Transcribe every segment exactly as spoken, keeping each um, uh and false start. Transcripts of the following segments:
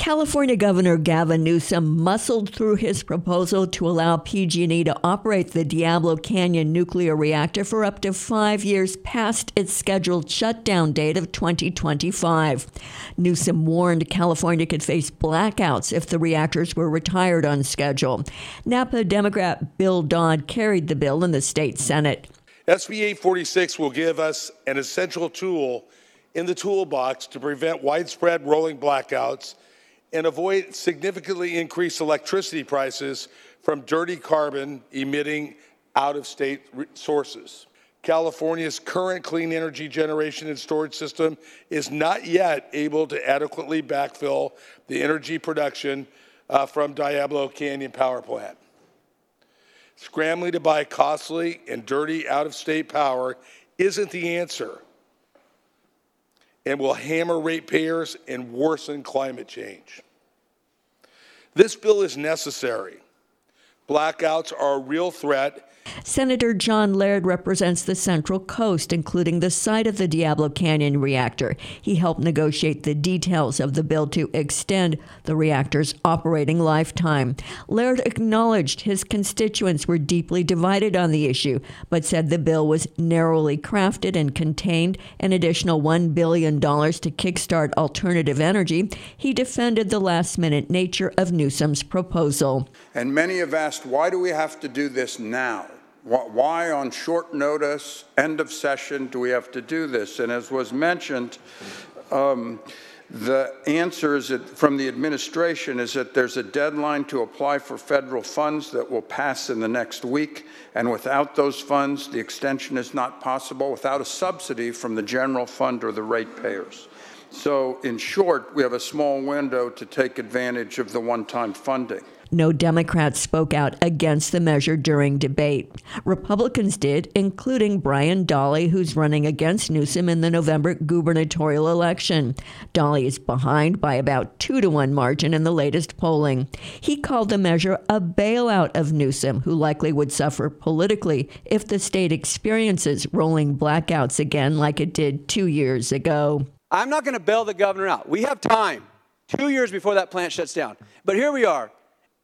California Governor Gavin Newsom muscled through his proposal to allow P G and E to operate the Diablo Canyon nuclear reactor for up to five years past its scheduled shutdown date of twenty twenty-five. Newsom warned California could face blackouts if the reactors were retired on schedule. Napa Democrat Bill Dodd carried the bill in the state Senate. S B eight forty-six will give us an essential tool in the toolbox to prevent widespread rolling blackouts and avoid significantly increased electricity prices from dirty carbon emitting out-of-state sources. California's current clean energy generation and storage system is not yet able to adequately backfill the energy production uh, from Diablo Canyon Power Plant. Scrambling to buy costly and dirty out-of-state power isn't the answer and will hammer ratepayers and worsen climate change. This bill is necessary. Blackouts are a real threat. Senator John Laird represents the Central Coast, including the site of the Diablo Canyon reactor. He helped negotiate the details of the bill to extend the reactor's operating lifetime. Laird acknowledged his constituents were deeply divided on the issue, but said the bill was narrowly crafted and contained an additional one billion dollars to kickstart alternative energy. He defended the last-minute nature of Newsom's proposal. And many have asked, why do we have to do this now? Why on short notice, end of session, do we have to do this? And as was mentioned, um, the answer is that from the administration is that there's a deadline to apply for federal funds that will pass in the next week. And without those funds, the extension is not possible without a subsidy from the general fund or the ratepayers. So in short, we have a small window to take advantage of the one-time funding. No Democrats spoke out against the measure during debate. Republicans did, including Brian Dahle, who's running against Newsom in the November gubernatorial election. Dahle is behind by about two to one margin in the latest polling. He called the measure a bailout of Newsom, who likely would suffer politically if the state experiences rolling blackouts again like it did two years ago. I'm not going to bail the governor out. We have time, two years before that plant shuts down. But here we are.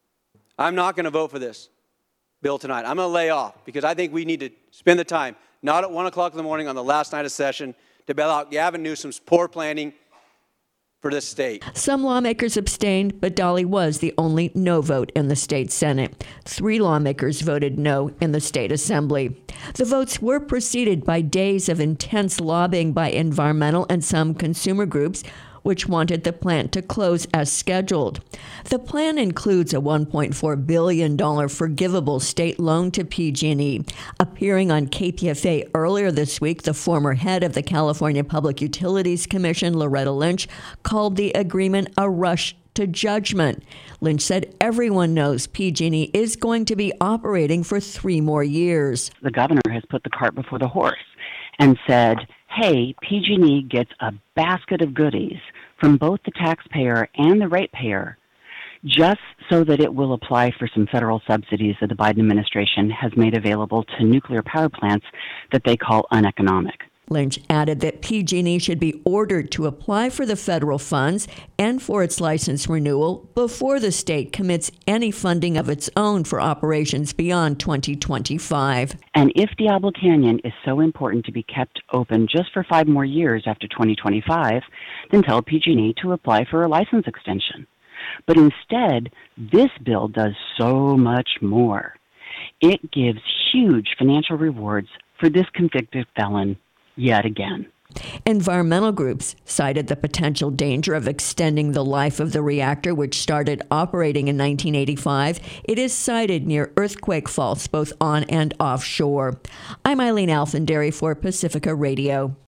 I'm not going to vote for this bill tonight. I'm going to lay off because I think we need to spend the time, not at one o'clock in the morning on the last night of session, to bail out Gavin Newsom's poor planning for this state. Some lawmakers abstained, but Dahle was the only no vote in the state Senate. Three lawmakers voted no in the state assembly. The votes were preceded by days of intense lobbying by environmental and some consumer groups, which wanted the plant to close as scheduled. The plan includes a one point four billion dollars forgivable state loan to P G and E. Appearing on K P F A earlier this week, the former head of the California Public Utilities Commission, Loretta Lynch, called the agreement a rush to judgment. Lynch said everyone knows P G and E is going to be operating for three more years. The governor has put the cart before the horse and said, hey, P G and E gets a basket of goodies from both the taxpayer and the ratepayer just so that it will apply for some federal subsidies that the Biden administration has made available to nuclear power plants that they call uneconomic. Lynch added that P G and E should be ordered to apply for the federal funds and for its license renewal before the state commits any funding of its own for operations beyond twenty twenty-five. And if Diablo Canyon is so important to be kept open just for five more years after twenty twenty-five, then tell P G and E to apply for a license extension. But instead, this bill does so much more. It gives huge financial rewards for this convicted felon yet again. Environmental groups cited the potential danger of extending the life of the reactor, which started operating in nineteen eighty-five. It is sited near earthquake faults both on and offshore. I'm Eileen Alfandary for Pacifica Radio.